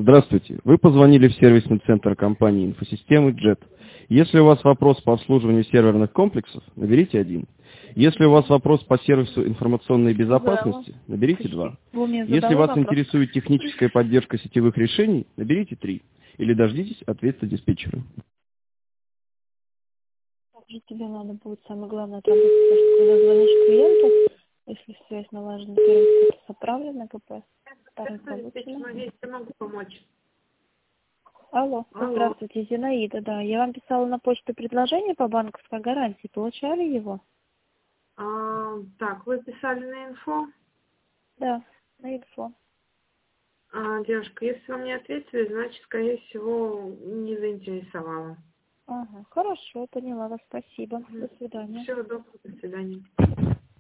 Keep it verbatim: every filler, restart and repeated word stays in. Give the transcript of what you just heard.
Здравствуйте. Вы позвонили в сервисный центр компании «Инфосистемы» джет. Если у вас вопрос по обслуживанию серверных комплексов, наберите один. Если у вас вопрос по сервису информационной безопасности, наберите два. Если вас интересует техническая поддержка сетевых решений, наберите три. Или дождитесь ответа диспетчера. Также тебе надо будет самое главное отработать, потому что когда звонишь клиенту, если связь налажена, первый статус оправлен, КП, второй получено. Я могу помочь. Алло, Алло. Здравствуйте, Зинаида, да. Я вам писала на почту предложение по банковской гарантии. Получали его? А, так, вы писали на инфо? Да, на инфо. А, девушка, если вам не ответили, значит, скорее всего, не заинтересовала. Ага, хорошо, поняла вас, спасибо. До свидания. Всего доброго, до свидания.